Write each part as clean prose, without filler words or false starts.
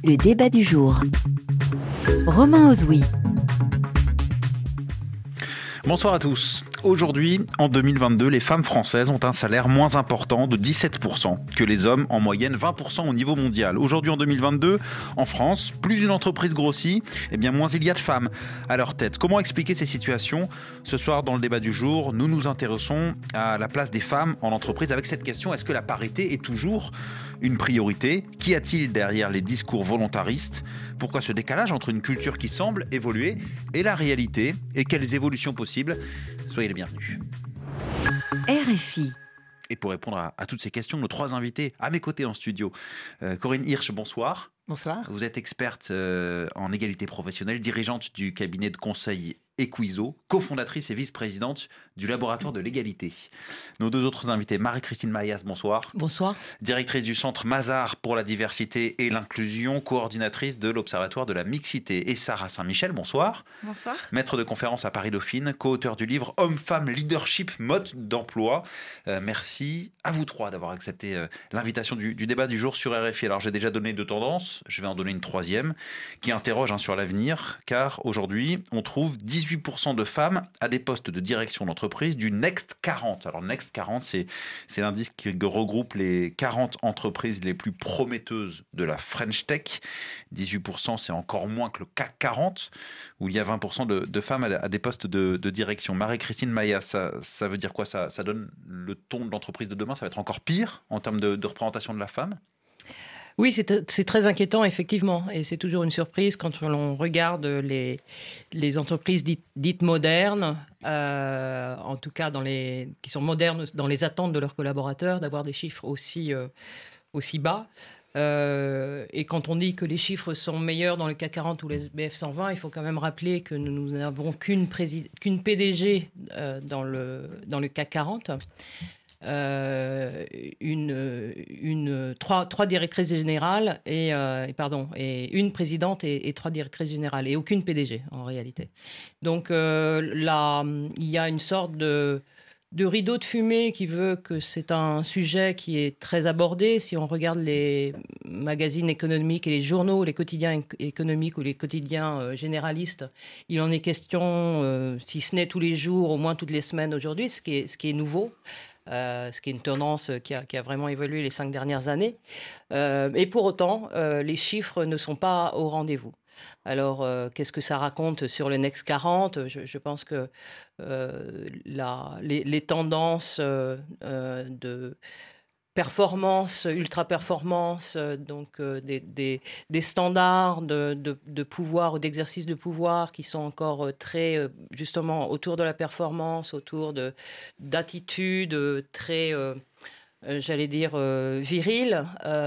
Le débat du jour. Romain Ozoui. Bonsoir à tous. Aujourd'hui, en 2022, les femmes françaises ont un salaire moins important de 17% que les hommes, en moyenne 20% au niveau mondial. Aujourd'hui, en 2022, en France, plus une entreprise grossit, et bien moins il y a de femmes à leur tête. Comment expliquer ces situations ? Ce soir, dans le débat du jour, nous nous intéressons à la place des femmes en entreprise avec cette question: est-ce que la parité est toujours une priorité ? Qu'y a-t-il derrière les discours volontaristes ? Pourquoi ce décalage entre une culture qui semble évoluer et la réalité ? Et quelles évolutions possibles ? Soyez les bienvenus. RFI. Et pour répondre à toutes ces questions, nos trois invités à mes côtés en studio. Corinne Hirsch, bonsoir. Bonsoir. Vous êtes experte en égalité professionnelle, dirigeante du cabinet de conseil Equiso, cofondatrice et vice-présidente du laboratoire de l'égalité. Nos deux autres invités, Marie-Christine Maillas, bonsoir. Bonsoir. Directrice du Centre Mazars pour la diversité et l'inclusion, coordinatrice de l'Observatoire de la mixité. Et Sarah Saint-Michel, bonsoir. Bonsoir. Maître de conférence à Paris-Dauphine, co-auteur du livre Hommes-Femmes Leadership, mode d'emploi. Merci à vous trois d'avoir accepté l'invitation du débat du jour sur RFI. Alors j'ai déjà donné deux tendances, je vais en donner une troisième qui interroge sur l'avenir, car aujourd'hui on trouve 18% de femmes à des postes de direction d'entreprise du Next 40. Alors Next 40, c'est l'indice qui regroupe les 40 entreprises les plus prometteuses de la French Tech. 18%, c'est encore moins que le CAC 40, où il y a 20% de femmes à des postes de direction. Marie-Christine Maillas, ça veut dire quoi ? Ça donne le ton de l'entreprise de demain ? Ça va être encore pire en termes de représentation de la femme ? Oui, c'est très inquiétant, effectivement. Et c'est toujours une surprise quand on regarde les entreprises dites modernes, en tout cas qui sont modernes dans les attentes de leurs collaborateurs, d'avoir des chiffres aussi bas. Et quand on dit que les chiffres sont meilleurs dans le CAC 40 ou les SBF 120, il faut quand même rappeler que nous n'avons qu'une PDG dans le CAC 40. Trois directrices générales et une présidente et trois directrices générales et aucune PDG en réalité. Donc là, il y a une sorte de rideau de fumée qui veut que c'est un sujet qui est très abordé. Si on regarde les magazines économiques et les journaux, les quotidiens économiques ou les quotidiens généralistes, il en est question, si ce n'est tous les jours, au moins toutes les semaines aujourd'hui, ce qui est nouveau. Ce qui est une tendance qui a vraiment évolué les 5 dernières années. Et pour autant, les chiffres ne sont pas au rendez-vous. Alors, qu'est-ce que ça raconte sur le Next 40 ? Je pense que les tendances de performance, ultra-performance, donc des standards de pouvoir ou d'exercice de pouvoir qui sont encore très, justement, autour de la performance, autour d'attitudes très, j'allais dire, viriles,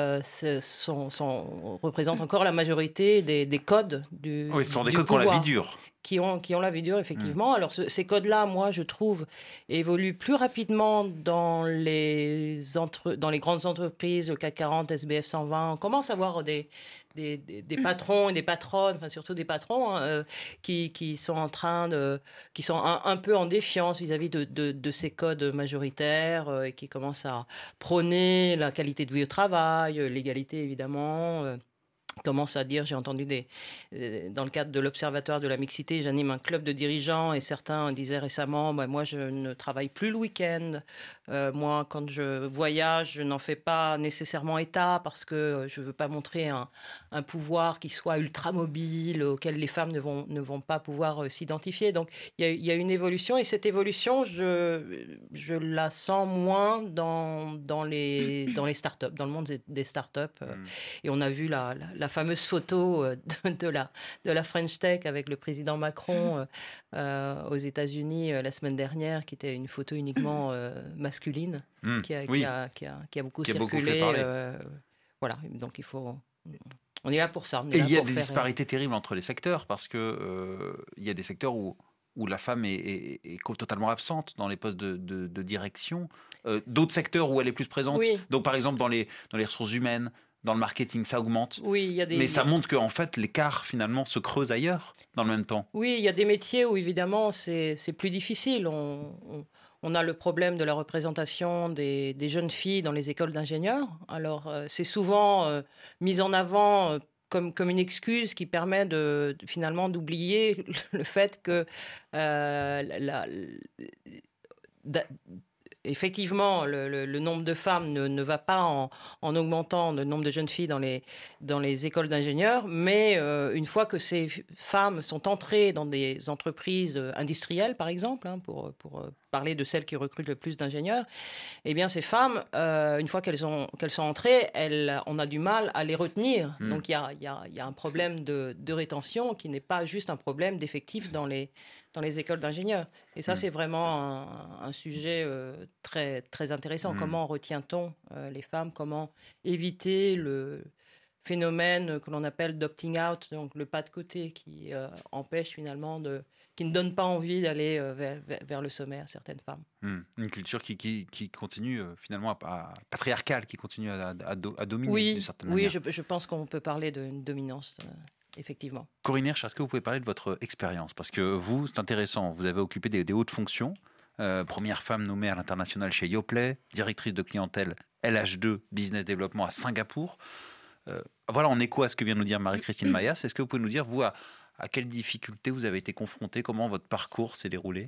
représentent encore la majorité des codes du pouvoir. Oui, ce sont des codes qui ont la vie dure. Qui ont la vie dure, effectivement. Alors, ces codes-là, moi, je trouve, évoluent plus rapidement dans les grandes entreprises, le CAC 40, SBF 120. On commence à voir des patrons et des patronnes, enfin surtout des patrons, qui sont en train qui sont un peu en défiance vis-à-vis de ces codes majoritaires et qui commencent à prôner la qualité de vie au travail, l'égalité, évidemment. Commence à dire, j'ai entendu dans le cadre de l'Observatoire de la mixité, j'anime un club de dirigeants et certains disaient récemment, moi je ne travaille plus le week-end, moi quand je voyage, je n'en fais pas nécessairement état parce que je ne veux pas montrer un pouvoir qui soit ultra mobile, auquel les femmes ne vont pas pouvoir s'identifier. Donc il y a une évolution et cette évolution, je la sens moins dans les startups, dans le monde des startups. Et on a vu la fameuse photo de la French Tech avec le président Macron aux États-Unis la semaine dernière, qui était une photo uniquement masculine, qui a beaucoup circulé. Voilà, donc on est là pour ça. Et il y a des disparités terribles entre les secteurs, parce que il y a des secteurs où la femme est totalement absente dans les postes de direction. D'autres secteurs où elle est plus présente. Oui. Donc par exemple dans les ressources humaines, dans le marketing, ça augmente. Oui, mais ça montre qu'en fait, l'écart, finalement, se creuse ailleurs, dans le même temps. Oui, il y a des métiers où, évidemment, c'est plus difficile. On a le problème de la représentation des jeunes filles dans les écoles d'ingénieurs. Alors, c'est souvent mis en avant comme une excuse qui permet finalement d'oublier le fait que effectivement, le nombre de femmes ne va pas en augmentant le nombre de jeunes filles dans les écoles d'ingénieurs, mais une fois que ces femmes sont entrées dans des entreprises industrielles, par exemple, pour parler de celles qui recrutent le plus d'ingénieurs, eh bien, ces femmes, une fois qu'elles sont entrées, on a du mal à les retenir. Donc, il y a un problème de rétention qui n'est pas juste un problème d'effectifs dans les écoles d'ingénieurs. Et ça, c'est vraiment un sujet très, très intéressant. Comment retient-on les femmes? Comment éviter le phénomène que l'on appelle d'opting out, donc le pas de côté qui empêche finalement qui ne donne pas envie d'aller vers le sommet à certaines femmes. Une culture qui continue finalement patriarcale, qui continue à dominer oui, d'une certaine manière. Oui, je pense qu'on peut parler d'une dominance. Effectivement. Corinne Hirsch, est-ce que vous pouvez parler de votre expérience? Parce que vous, c'est intéressant, vous avez occupé des hautes fonctions. Première femme nommée à l'international chez Yoplait, directrice de clientèle LH2 Business Development à Singapour. Voilà, en écho à ce que vient de nous dire Marie-Christine Mayas, est-ce que vous pouvez nous dire, vous, à quelles difficultés vous avez été confrontée? Comment votre parcours s'est déroulé?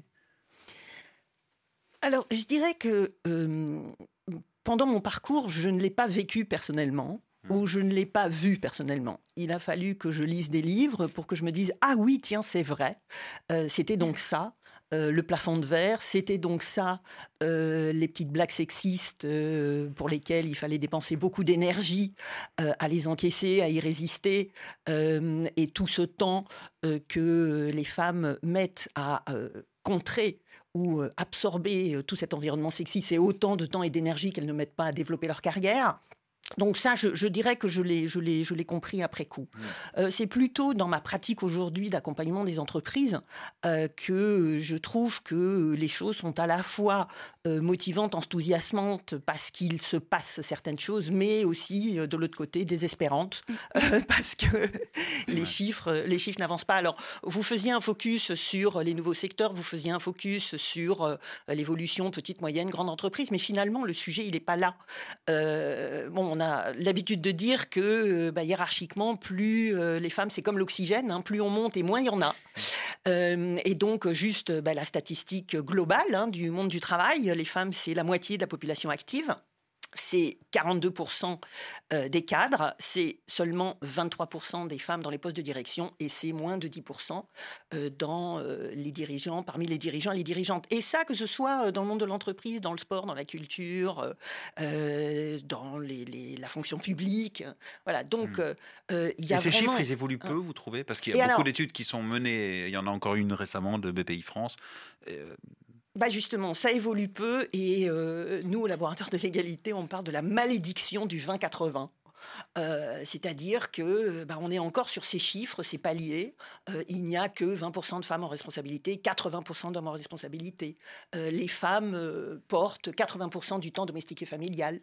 Alors, je dirais que pendant mon parcours, je ne l'ai pas vécu personnellement. Ou je ne l'ai pas vu personnellement. Il a fallu que je lise des livres pour que je me dise « Ah oui, tiens, c'est vrai. C'était donc ça, le plafond de verre. C'était donc ça, les petites blagues sexistes pour lesquelles il fallait dépenser beaucoup d'énergie à les encaisser, à y résister. Et tout ce temps que les femmes mettent à contrer ou absorber tout cet environnement sexiste, c'est autant de temps et d'énergie qu'elles ne mettent pas à développer leur carrière. » Donc ça, je dirais que je l'ai compris après coup. C'est plutôt dans ma pratique aujourd'hui d'accompagnement des entreprises que je trouve que les choses sont à la fois motivantes, enthousiasmantes parce qu'il se passe certaines choses, mais aussi de l'autre côté désespérantes parce que les chiffres n'avancent pas. Alors, vous faisiez un focus sur les nouveaux secteurs, vous faisiez un focus sur l'évolution petite, moyenne, grande entreprise, mais finalement, le sujet, il n'est pas là. On a l'habitude de dire que hiérarchiquement, plus les femmes, c'est comme l'oxygène, plus on monte et moins il y en a. Et donc, juste la statistique globale du monde du travail, les femmes, c'est la moitié de la population active. C'est 42% des cadres, c'est seulement 23% des femmes dans les postes de direction et c'est moins de 10% dans les dirigeants, parmi les dirigeants et les dirigeantes. Et ça, que ce soit dans le monde de l'entreprise, dans le sport, dans la culture, dans la fonction publique. Voilà, donc il y a ces vraiment... chiffres, ils évoluent peu, vous trouvez? Parce qu'il y a beaucoup d'études qui sont menées, il y en a encore une récemment de BPI France. Justement, ça évolue peu et nous, au laboratoire de l'égalité, on parle de la malédiction du 20-80. C'est-à-dire que on est encore sur ces chiffres, ces paliers. Il n'y a que 20% de femmes en responsabilité, 80% d'hommes en responsabilité. Les femmes portent 80% du temps domestique et familial.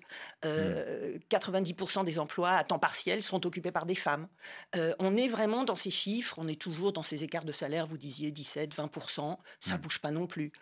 90% des emplois à temps partiel sont occupés par des femmes. On est vraiment dans ces chiffres, on est toujours dans ces écarts de salaire, vous disiez 17, 20%, ça bouge pas non plus.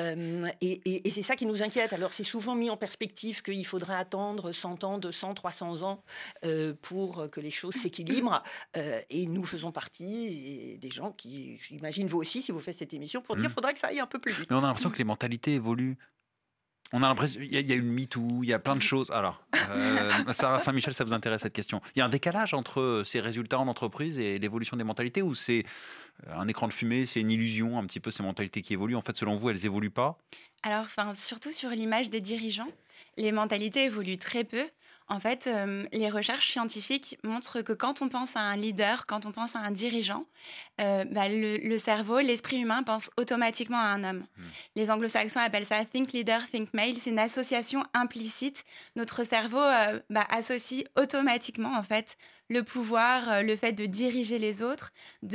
Et c'est ça qui nous inquiète. Alors c'est souvent mis en perspective qu'il faudrait attendre 100 ans, 200, 300 ans pour que les choses s'équilibrent. Et nous faisons partie des gens qui, j'imagine vous aussi, si vous faites cette émission, pour dire qu'il faudrait que ça aille un peu plus vite. Mais on a l'impression que les mentalités évoluent. On a l'impression qu'il y a une MeToo, il y a plein de choses. Alors, Sarah Saint-Michel, ça vous intéresse cette question? Il y a un décalage entre ces résultats en entreprise et l'évolution des mentalités, ou c'est un écran de fumée, c'est une illusion, un petit peu ces mentalités qui évoluent? En fait, selon vous, elles évoluent pas? Alors, surtout sur l'image des dirigeants, les mentalités évoluent très peu. En fait, les recherches scientifiques montrent que quand on pense à un leader, quand on pense à un dirigeant, le cerveau, l'esprit humain pense automatiquement à un homme. Les anglo-saxons appellent ça « think leader, think male ». C'est une association implicite. Notre cerveau associe automatiquement, en fait, le pouvoir, le fait de diriger les autres,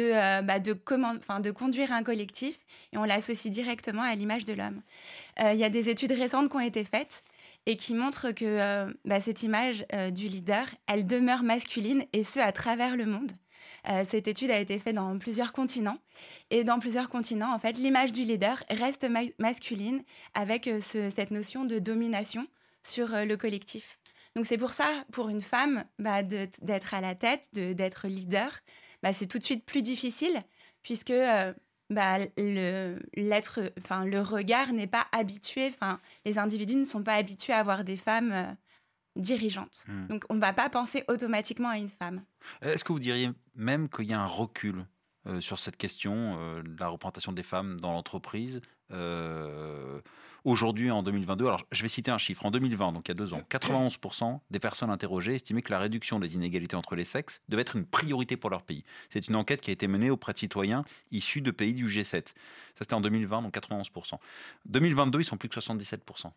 de conduire un collectif, et on l'associe directement à l'image de l'homme. Il y a des études récentes qui ont été faites et qui montre que cette image du leader, elle demeure masculine, et ce, à travers le monde. Cette étude a été faite dans plusieurs continents, et dans plusieurs continents, en fait, l'image du leader reste masculine, avec cette notion de domination sur le collectif. Donc c'est pour ça, pour une femme, d'être à la tête, d'être leader, c'est tout de suite plus difficile, puisque le regard n'est pas habitué, les individus ne sont pas habitués à avoir des femmes dirigeantes. Donc on ne va pas penser automatiquement à une femme. Est-ce que vous diriez même qu'il y a un recul sur cette question de la représentation des femmes dans l'entreprise aujourd'hui, en 2022? Alors, je vais citer un chiffre. En 2020, donc il y a 2 ans, 91% des personnes interrogées estimaient que la réduction des inégalités entre les sexes devait être une priorité pour leur pays. C'est une enquête qui a été menée auprès de citoyens issus de pays du G7. Ça, c'était en 2020, donc 91%. 2022, ils sont plus que 77%.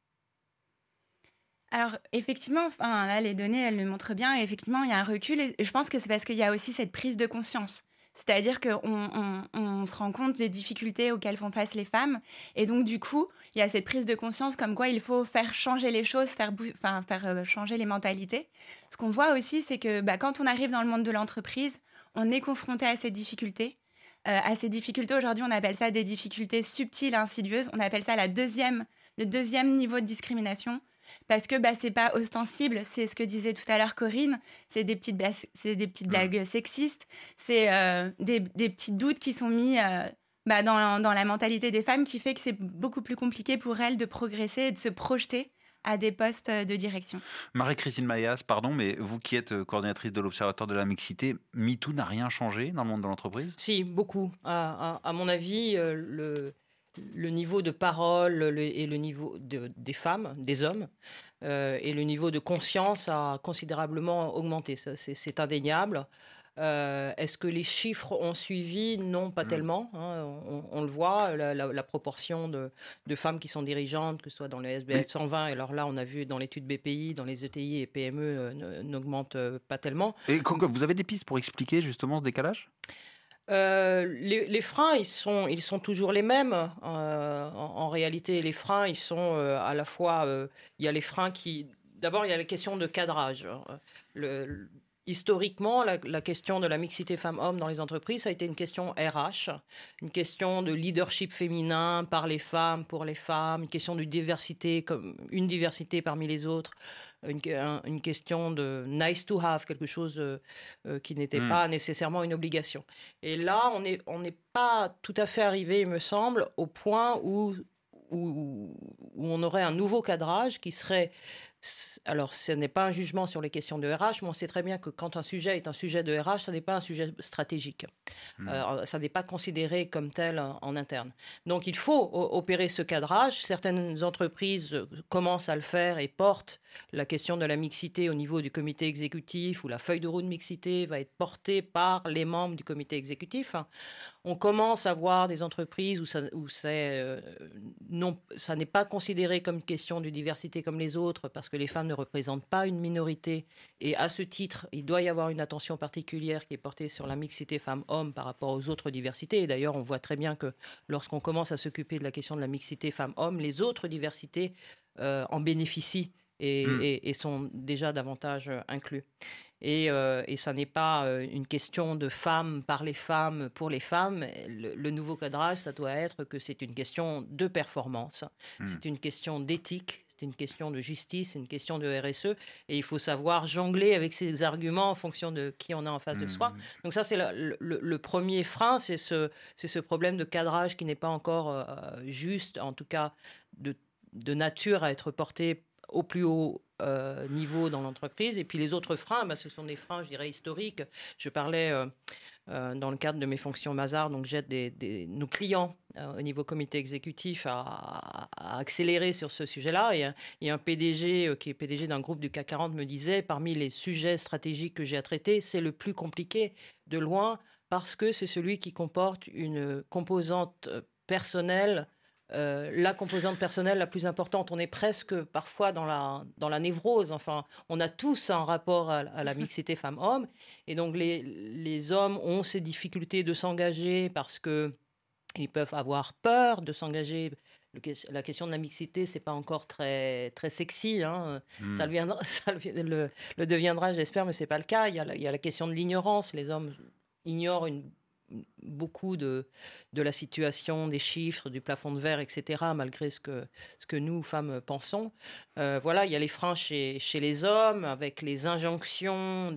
Alors, effectivement, là, les données, elles le montrent bien. Et effectivement, il y a un recul. Et je pense que c'est parce qu'il y a aussi cette prise de conscience. C'est-à-dire qu'on se rend compte des difficultés auxquelles font face les femmes. Et donc, du coup, il y a cette prise de conscience comme quoi il faut faire changer les choses, faire changer les mentalités. Ce qu'on voit aussi, c'est que quand on arrive dans le monde de l'entreprise, on est confronté à ces difficultés. Aujourd'hui, on appelle ça des difficultés subtiles, insidieuses. On appelle ça le deuxième niveau de discrimination. Parce que c'est pas ostensible, c'est ce que disait tout à l'heure Corinne, c'est des petites blagues sexistes, c'est des petits doutes qui sont mis dans la mentalité des femmes, qui fait que c'est beaucoup plus compliqué pour elles de progresser et de se projeter à des postes de direction. Marie-Christine Maillas, pardon, mais vous qui êtes coordinatrice de l'Observatoire de la mixité, MeToo n'a rien changé dans le monde de l'entreprise? Si, beaucoup. À mon avis, le niveau de parole et le niveau des femmes, des hommes, et le niveau de conscience a considérablement augmenté. Ça, c'est indéniable. Est-ce que les chiffres ont suivi? Non, pas tellement. On le voit, la proportion de femmes qui sont dirigeantes, que ce soit dans le SBF 120, et alors là, on a vu dans l'étude BPI, dans les ETI et PME, n'augmente pas tellement. Et vous avez des pistes pour expliquer justement ce décalage? Les freins, ils sont toujours les mêmes. En réalité, les freins, ils sont à la fois... il y a les freins qui... D'abord, il y a la question de cadrage. Historiquement, la question de la mixité femmes-hommes dans les entreprises, ça a été une question RH, une question de leadership féminin par les femmes, pour les femmes, une question de diversité, comme une diversité parmi les autres, une question de nice to have, quelque chose qui n'était pas nécessairement une obligation. Et là, on n'est pas tout à fait arrivé, il me semble, au point où on aurait un nouveau cadrage qui serait... Alors, ce n'est pas un jugement sur les questions de RH, mais on sait très bien que quand un sujet est un sujet de RH, ça n'est pas un sujet stratégique. Ça n'est pas considéré comme tel en interne. Donc, il faut opérer ce cadrage. Certaines entreprises commencent à le faire et portent la question de la mixité au niveau du comité exécutif, où la feuille de route de mixité va être portée par les membres du comité exécutif. On commence à voir des entreprises où ça n'est pas considéré comme une question de diversité comme les autres, parce que les femmes ne représentent pas une minorité. Et à ce titre, il doit y avoir une attention particulière qui est portée sur la mixité femmes-hommes par rapport aux autres diversités. Et d'ailleurs, on voit très bien que lorsqu'on commence à s'occuper de la question de la mixité femmes-hommes, les autres diversités en bénéficient et sont déjà davantage inclus. Et ça n'est pas une question de femmes par les femmes pour les femmes. Le nouveau cadrage, ça doit être que c'est une question de performance, c'est une question d'éthique, c'est une question de justice, c'est une question de RSE. Et il faut savoir jongler avec ces arguments en fonction de qui on a en face de soi. Donc ça, c'est le premier frein, c'est ce problème de cadrage qui n'est pas encore juste, en tout cas de nature à être porté au plus haut niveau dans l'entreprise. Et puis les autres freins, ce sont des freins, je dirais, historiques. Je parlais dans le cadre de mes fonctions Mazars, donc j'aide nos clients au niveau comité exécutif à accélérer sur ce sujet-là. Et un PDG qui est PDG d'un groupe du CAC 40 me disait, parmi les sujets stratégiques que j'ai à traiter, c'est le plus compliqué de loin parce que c'est celui qui comporte une composante personnelle, la composante personnelle la plus importante. On est presque parfois dans la névrose. Enfin, on a tous un rapport à la mixité femmes-hommes. Et donc, les hommes ont ces difficultés de s'engager parce qu'ils peuvent avoir peur de s'engager. La question de la mixité, c'est pas encore très, très sexy. Ça le deviendra, j'espère, mais c'est pas le cas. Il y a la question de l'ignorance. Les hommes ignorent une beaucoup de la situation, des chiffres, du plafond de verre, etc., malgré ce que nous, femmes, pensons. Voilà, il y a les freins chez les hommes, avec les injonctions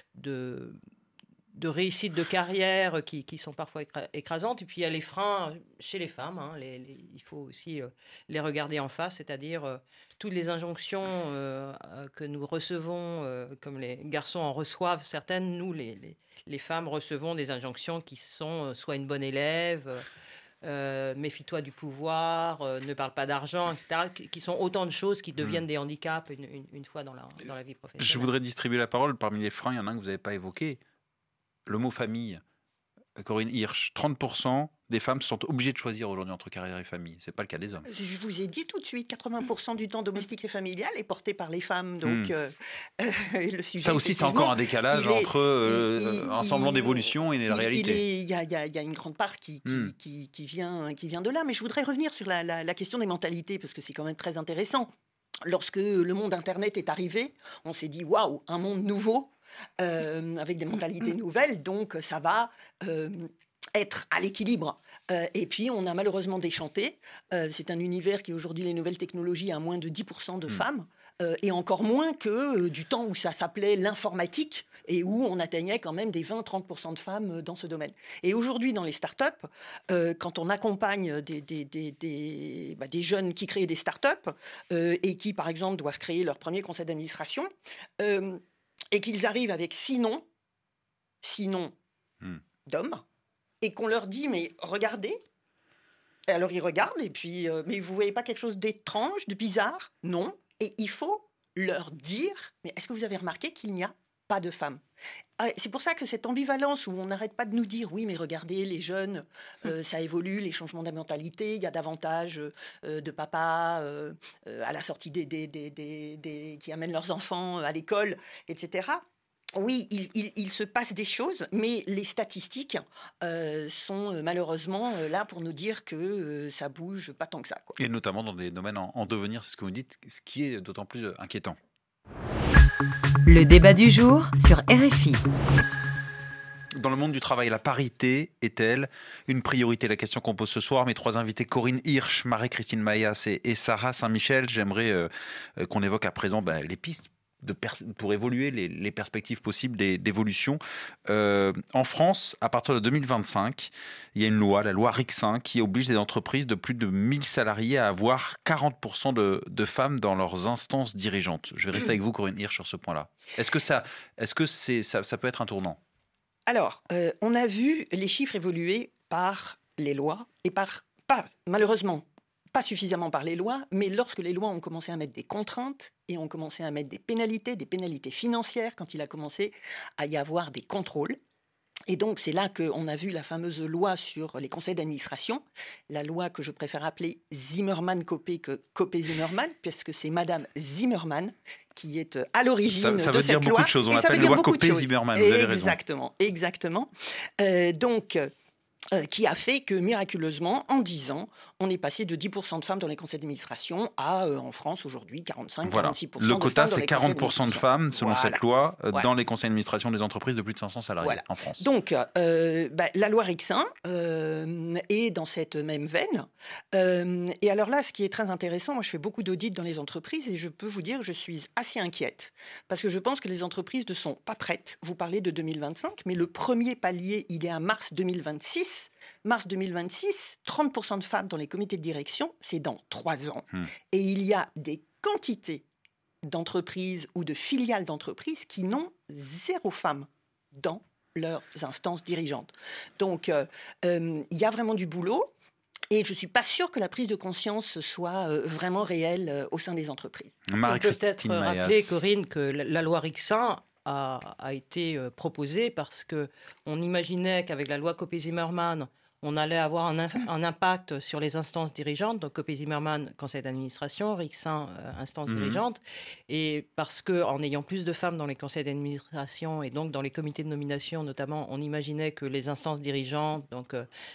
de réussite de carrière qui sont parfois écrasantes. Et puis il y a les freins chez les femmes. Hein, il faut aussi les regarder en face, c'est-à-dire toutes les injonctions que nous recevons, comme les garçons en reçoivent certaines, nous, les femmes, recevons des injonctions qui sont soit une bonne élève, méfie-toi du pouvoir, ne parle pas d'argent, etc., qui sont autant de choses qui deviennent des handicaps une fois dans la vie professionnelle. Je voudrais distribuer la parole. Parmi les freins, il y en a un que vous n'avez pas évoqué. Le mot famille, Corinne Hirsch, 30% des femmes sont obligées de choisir aujourd'hui entre carrière et famille. Ce n'est pas le cas des hommes. Je vous ai dit tout de suite, 80% du temps domestique et familial est porté par les femmes. Donc, le sujet, ça aussi, c'est encore un décalage entre un semblant d'évolution et la réalité. Il y a une grande part qui vient de là. Mais je voudrais revenir sur la question des mentalités, parce que c'est quand même très intéressant. Lorsque le monde Internet est arrivé, on s'est dit « Waouh, un monde nouveau !» avec des mentalités nouvelles, donc ça va être à l'équilibre. Et puis, on a malheureusement déchanté. C'est un univers qui, aujourd'hui, les nouvelles technologies, a moins de 10% de femmes, et encore moins que du temps où ça s'appelait l'informatique, et où on atteignait quand même des 20-30% de femmes dans ce domaine. Et aujourd'hui, dans les startups, quand on accompagne des jeunes qui créent des startups, et qui, par exemple, doivent créer leur premier conseil d'administration, et qu'ils arrivent avec 6 noms d'hommes, et qu'on leur dit « mais regardez ». Et alors ils regardent, et puis « mais vous voyez pas quelque chose d'étrange, de bizarre ?» Non. Et il faut leur dire « mais est-ce que vous avez remarqué qu'il n'y a pas de femmes ?» C'est pour ça que cette ambivalence où on n'arrête pas de nous dire « oui, mais regardez, les jeunes, ça évolue, les changements de mentalité, il y a davantage de papas à la sortie qui amènent leurs enfants à l'école, etc. » Oui, il se passe des choses, mais les statistiques sont malheureusement là pour nous dire que ça bouge pas tant que ça, quoi. Et notamment dans des domaines en devenir, c'est ce que vous dites, ce qui est d'autant plus inquiétant. Le débat du jour sur RFI. Dans le monde du travail, la parité est-elle une priorité? La question qu'on pose ce soir. Mes 3 invités, Corinne Hirsch, Marie-Christine Maillas et Sarah Saint-Michel. J'aimerais qu'on évoque à présent les pistes pour évoluer, les perspectives possibles d'évolution. En France, à partir de 2025, il y a une loi, la loi RIC1, qui oblige les entreprises de plus de 1000 salariés à avoir 40% de femmes dans leurs instances dirigeantes. Je vais rester avec vous, Corinne Hirsch, sur ce point-là. Est-ce que ça peut être un tournant? Alors, on a vu les chiffres évoluer par les lois, et malheureusement, pas suffisamment par les lois, mais lorsque les lois ont commencé à mettre des contraintes et ont commencé à mettre des pénalités financières, quand il a commencé à y avoir des contrôles. Et donc, c'est là qu'on a vu la fameuse loi sur les conseils d'administration, la loi que je préfère appeler Zimmermann-Copé que Copé-Zimmermann, puisque c'est Madame Zimmermann qui est à l'origine de cette loi. Ça veut dire beaucoup de choses. On l'appelle loi Copé-Zimmermann, vous avez raison. Exactement. Donc, qui a fait que, miraculeusement, en 10 ans, on est passé de 10% de femmes dans les conseils d'administration à, en France, aujourd'hui, 45-46% voilà. de femmes. Le quota, c'est 40% de femmes, selon cette loi, voilà. dans les conseils d'administration des entreprises de plus de 500 salariés en France. Donc, la loi RIC1 est dans cette même veine. Et alors là, ce qui est très intéressant, moi, je fais beaucoup d'audits dans les entreprises et je peux vous dire que je suis assez inquiète parce que je pense que les entreprises ne sont pas prêtes. Vous parlez de 2025, mais le premier palier, il est à mars 2026. Mars 2026, 30% de femmes dans les comités de direction, c'est dans 3 ans. Et il y a des quantités d'entreprises ou de filiales d'entreprises qui n'ont 0 femmes dans leurs instances dirigeantes. Donc, il y a vraiment du boulot. Et je ne suis pas sûre que la prise de conscience soit vraiment réelle au sein des entreprises. On peut peut-être rappeler, Corinne, que la loi RIC1 a été proposée parce qu'on imaginait qu'avec la loi Copé-Zimmermann, on allait avoir un impact sur les instances dirigeantes, donc Copé-Zimmermann, conseil d'administration, RIC1, instance dirigeante, et parce qu'en ayant plus de femmes dans les conseils d'administration et donc dans les comités de nomination notamment, on imaginait que les instances dirigeantes, donc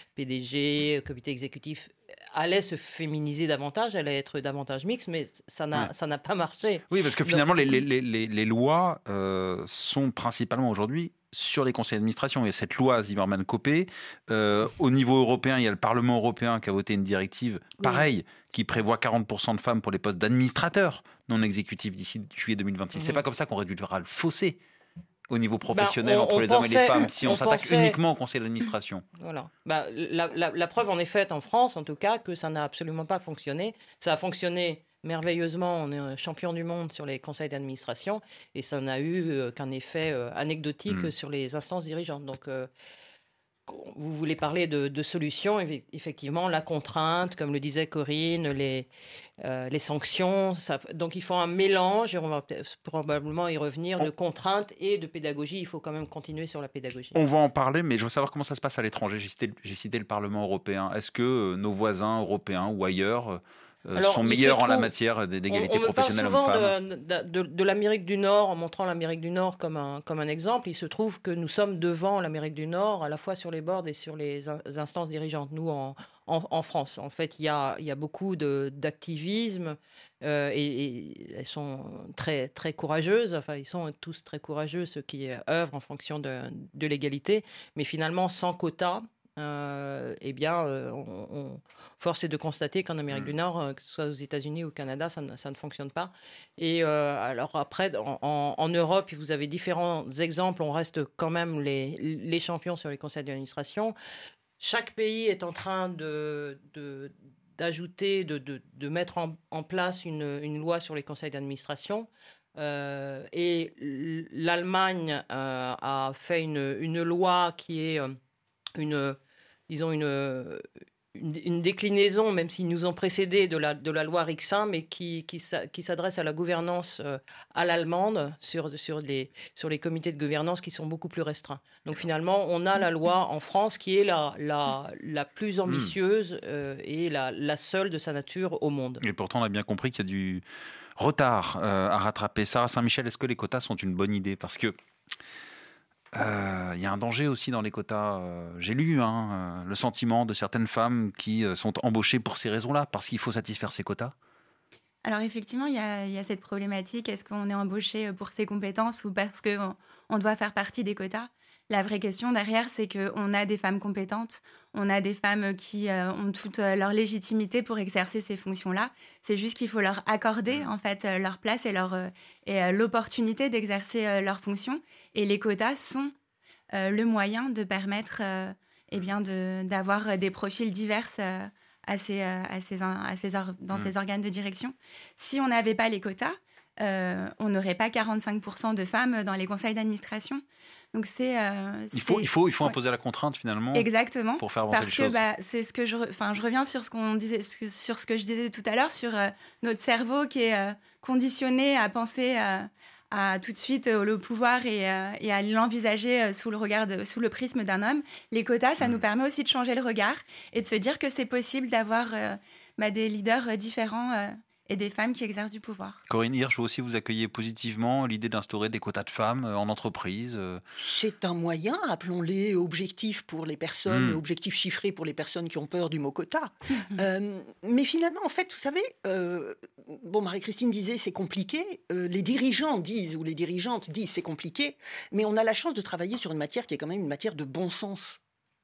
PDG, comité exécutif, allaient se féminiser davantage, allaient être davantage mixtes, mais ça n'a pas marché. Oui, parce que finalement, les lois sont principalement aujourd'hui sur les conseils d'administration. Il y a cette loi Zimmermann-Copé. Au niveau européen, il y a le Parlement européen qui a voté une directive, pareil, qui prévoit 40% de femmes pour les postes d'administrateurs non exécutifs d'ici juillet 2026. C'est pas comme ça qu'on réduira le fossé au niveau professionnel entre les hommes et les femmes, si on s'attaque uniquement au conseil d'administration. Voilà. La preuve en est faite en France, en tout cas, que ça n'a absolument pas fonctionné. Ça a fonctionné merveilleusement, on est champion du monde sur les conseils d'administration, et ça n'a eu qu'un effet anecdotique sur les instances dirigeantes. Donc, vous voulez parler de solutions, effectivement, la contrainte, comme le disait Corinne, les sanctions. Donc, il faut un mélange, et on va probablement y revenir, de contraintes et de pédagogie. Il faut quand même continuer sur la pédagogie. On va en parler, mais je veux savoir comment ça se passe à l'étranger. J'ai cité le Parlement européen. Est-ce que nos voisins européens ou ailleurs sont meilleurs en la matière d'égalité professionnelle hommes-femmes? On parle souvent de l'Amérique du Nord, en montrant l'Amérique du Nord comme un exemple. Il se trouve que nous sommes devant l'Amérique du Nord, à la fois sur les boards et sur les instances dirigeantes. Nous, en France, en fait, il y a beaucoup d'activisme et elles sont très, très courageuses. Enfin, ils sont tous très courageux, ceux qui œuvrent en fonction de l'égalité. Mais finalement, sans quota, force est de constater qu'en Amérique du Nord, que ce soit aux États-Unis ou au Canada, ça ne fonctionne pas. Et alors après, en Europe, vous avez différents exemples. On reste quand même les champions sur les conseils d'administration. Chaque pays est en train d'ajouter, de mettre en place une loi sur les conseils d'administration. Et l'Allemagne a fait une loi qui est une déclinaison, même s'ils nous ont précédés, de la loi Rixin, mais qui s'adresse à la gouvernance à l'allemande sur les comités de gouvernance qui sont beaucoup plus restreints. Donc finalement, on a la loi en France qui est la plus ambitieuse et la seule de sa nature au monde. Et pourtant, on a bien compris qu'il y a du retard à rattraper. Sarah Saint-Michel, est-ce que les quotas sont une bonne idée? Parce que il y a un danger aussi dans les quotas. J'ai lu le sentiment de certaines femmes qui sont embauchées pour ces raisons-là, parce qu'il faut satisfaire ces quotas. Alors effectivement, il y a cette problématique. Est-ce qu'on est embauché pour ses compétences ou parce qu'on doit faire partie des quotas? La vraie question derrière, c'est qu'on a des femmes compétentes, on a des femmes qui ont toute leur légitimité pour exercer ces fonctions-là. C'est juste qu'il faut leur accorder en fait leur place et l'opportunité d'exercer leurs fonctions. Et les quotas sont le moyen de permettre d'avoir des profils divers dans ces organes de direction. Si on n'avait pas les quotas, on n'aurait pas 45% de femmes dans les conseils d'administration. Donc il faut imposer la contrainte finalement. Exactement. Pour faire avancer les choses. Parce que c'est ce que je reviens sur ce que je disais tout à l'heure sur notre cerveau qui est conditionné à penser à tout de suite le pouvoir et à l'envisager sous le prisme d'un homme. Les quotas, ça nous permet aussi de changer le regard et de se dire que c'est possible d'avoir des leaders différents. Et des femmes qui exercent du pouvoir. Corinne Hirsch, vous aussi, vous accueillez positivement l'idée d'instaurer des quotas de femmes en entreprise. C'est un moyen, appelons-les objectifs pour les personnes, objectifs chiffrés pour les personnes qui ont peur du mot quota. Mais finalement, en fait, vous savez, Marie-Christine disait c'est compliqué, les dirigeants disent ou les dirigeantes disent c'est compliqué, mais on a la chance de travailler sur une matière qui est quand même une matière de bon sens.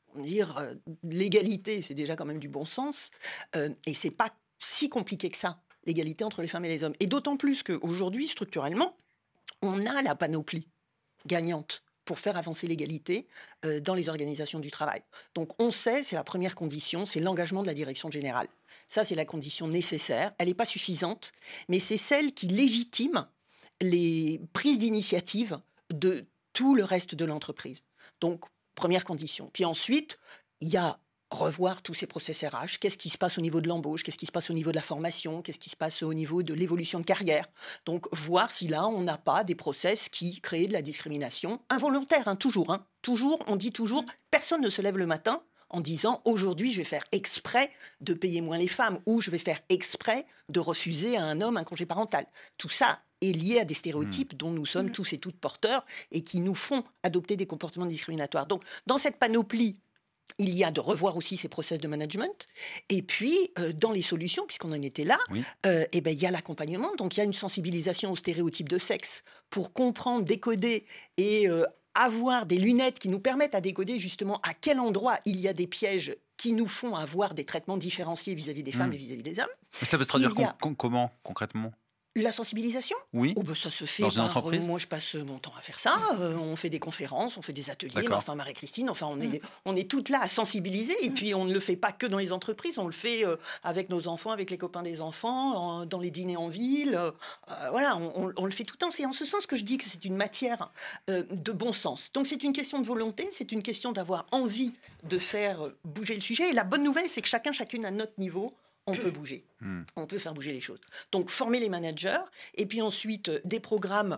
L'égalité, c'est déjà quand même du bon sens, et c'est pas si compliqué que ça. L'égalité entre les femmes et les hommes. Et d'autant plus qu'aujourd'hui, structurellement, on a la panoplie gagnante pour faire avancer l'égalité dans les organisations du travail. Donc on sait, c'est la première condition, c'est l'engagement de la direction générale. Ça, c'est la condition nécessaire. Elle n'est pas suffisante, mais c'est celle qui légitime les prises d'initiative de tout le reste de l'entreprise. Donc, première condition. Puis ensuite, il y a revoir tous ces process RH, qu'est-ce qui se passe au niveau de l'embauche, qu'est-ce qui se passe au niveau de la formation, qu'est-ce qui se passe au niveau de l'évolution de carrière. Donc, voir si là, on n'a pas des process qui créent de la discrimination involontaire, toujours. On dit toujours, personne ne se lève le matin en disant, aujourd'hui, je vais faire exprès de payer moins les femmes, ou je vais faire exprès de refuser à un homme un congé parental. Tout ça est lié à des stéréotypes dont nous sommes tous et toutes porteurs et qui nous font adopter des comportements discriminatoires. Donc, dans cette panoplie, il y a de revoir aussi ces process de management. Et puis, dans les solutions, puisqu'on en était là, il y a l'accompagnement. Donc, il y a une sensibilisation aux stéréotypes de sexe pour comprendre, décoder et avoir des lunettes qui nous permettent à décoder justement à quel endroit il y a des pièges qui nous font avoir des traitements différenciés vis-à-vis des femmes et vis-à-vis des hommes. Ça peut se traduire Il y a- comment, concrètement? La sensibilisation, Oui, ça se fait dans une par, entreprise. moi, je passe mon temps à faire ça. On fait des conférences, on fait des ateliers. D'accord. Enfin, Marie-Christine, on est toutes là à sensibiliser. Et puis, on ne le fait pas que dans les entreprises. On le fait avec nos enfants, avec les copains des enfants, dans les dîners en ville. Voilà, on le fait tout le temps. C'est en ce sens que je dis que c'est une matière de bon sens. Donc, c'est une question de volonté. C'est une question d'avoir envie de faire bouger le sujet. Et la bonne nouvelle, c'est que chacune à notre niveau, on peut bouger. On peut faire bouger les choses. Donc, former les managers, et puis ensuite, des programmes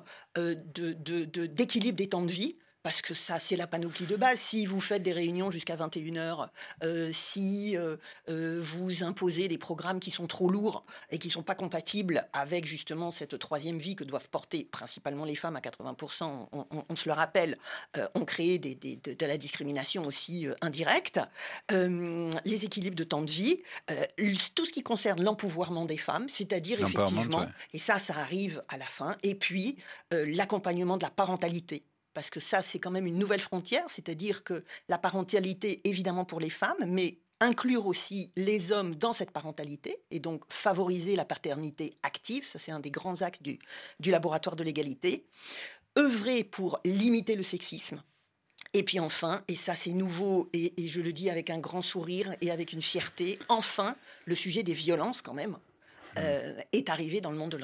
d'équilibre des temps de vie, parce que ça, c'est la panoplie de base. Si vous faites des réunions jusqu'à 21h, si vous imposez des programmes qui sont trop lourds et qui ne sont pas compatibles avec justement cette troisième vie que doivent porter principalement les femmes à 80%, on se le rappelle, on crée de la discrimination aussi indirecte. Les équilibres de temps de vie, tout ce qui concerne l'empouvoirment des femmes, c'est-à-dire effectivement, et ça arrive à la fin, et puis l'accompagnement de la parentalité. Parce que ça, c'est quand même une nouvelle frontière, c'est-à-dire que la parentalité, évidemment pour les femmes, mais inclure aussi les hommes dans cette parentalité, et donc favoriser la paternité active, ça c'est un des grands axes du laboratoire de l'égalité, œuvrer pour limiter le sexisme, et puis enfin, et ça c'est nouveau, et je le dis avec un grand sourire et avec une fierté, enfin, le sujet des violences quand même, est arrivé dans le monde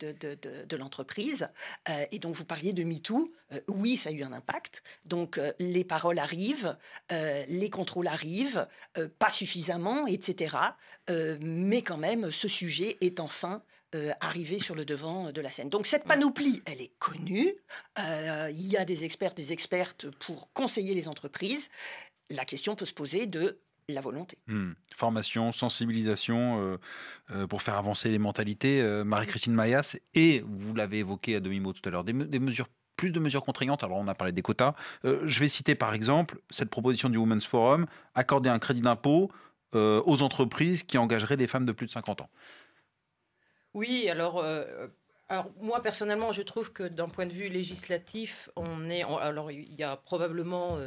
de l'entreprise. Et donc, vous parliez de MeToo. Oui, ça a eu un impact. Donc, les paroles arrivent, les contrôles arrivent, pas suffisamment, etc. Mais quand même, ce sujet est enfin arrivé sur le devant de la scène. Donc, cette panoplie, elle est connue. Il y a des experts, des expertes pour conseiller les entreprises. La question peut se poser de la volonté. Formation, sensibilisation pour faire avancer les mentalités. Marie-Christine Maillas, et vous l'avez évoqué à demi-mot tout à l'heure, plus de mesures contraignantes. Alors on a parlé des quotas. Je vais citer par exemple cette proposition du Women's Forum, accorder un crédit d'impôt aux entreprises qui engageraient des femmes de plus de 50 ans. Oui, alors moi personnellement, je trouve que d'un point de vue législatif, alors il y a probablement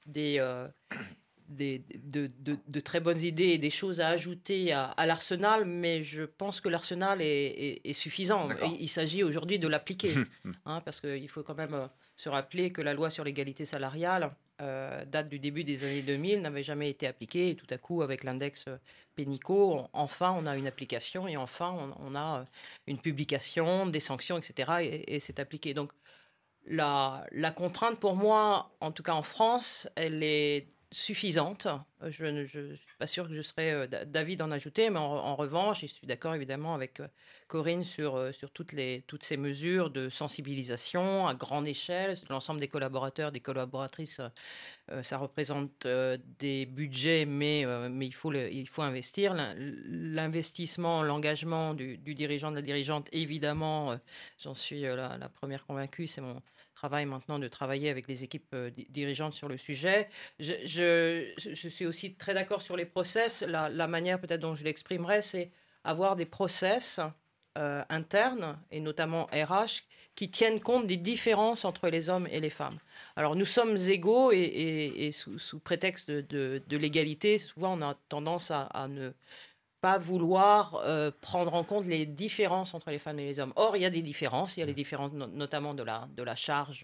de très bonnes idées et des choses à ajouter à l'arsenal, mais je pense que l'arsenal est suffisant. Il s'agit aujourd'hui de l'appliquer, parce qu'il faut quand même se rappeler que la loi sur l'égalité salariale date du début des années 2000, n'avait jamais été appliquée, et tout à coup, avec l'index Pénicaud, enfin, on a une application, et enfin, on a une publication, des sanctions, etc., et c'est appliqué. Donc, la contrainte, pour moi, en tout cas en France, elle est suffisante. Je ne suis pas sûre que je serais d'avis d'en ajouter, mais en revanche, je suis d'accord évidemment avec Corinne sur toutes ces mesures de sensibilisation à grande échelle. L'ensemble des collaborateurs, des collaboratrices, ça représente des budgets, mais il faut investir. L'investissement, l'engagement du dirigeant, de la dirigeante, évidemment, j'en suis la première convaincue, c'est mon travail maintenant de travailler avec les équipes dirigeantes sur le sujet. Je suis aussi très d'accord sur les process. La manière peut-être dont je l'exprimerai, c'est avoir des process internes, et notamment RH, qui tiennent compte des différences entre les hommes et les femmes. Alors nous sommes égaux, et sous prétexte de l'égalité, souvent on a tendance à ne pas vouloir prendre en compte les différences entre les femmes et les hommes. Or, il y a des différences. Il y a les différences notamment de la charge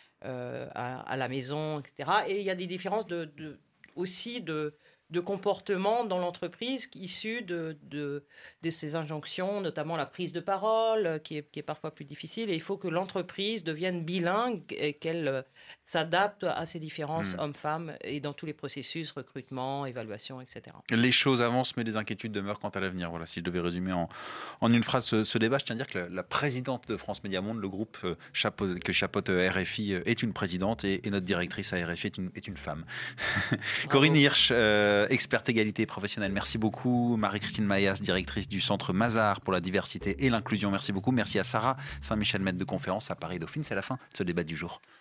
à la maison, etc. Et il y a des différences aussi de comportement dans l'entreprise issues de ces injonctions, notamment la prise de parole, qui est parfois plus difficile. Et il faut que l'entreprise devienne bilingue et qu'elle s'adapte à ces différences hommes-femmes, et dans tous les processus, recrutement, évaluation, etc. Les choses avancent, mais des inquiétudes demeurent quant à l'avenir. Voilà, si je devais résumer en une phrase ce débat, je tiens à dire que la présidente de France Média Monde, le groupe que chapeaute RFI, est une présidente, et notre directrice à RFI est une femme. Corinne Hirsch, experte égalité professionnelle, merci beaucoup. Marie-Christine Maillas, directrice du Centre Mazars pour la diversité et l'inclusion, merci beaucoup. Merci à Sarah Saint-Michel, maître de conférence à Paris Dauphine. C'est la fin de ce débat du jour.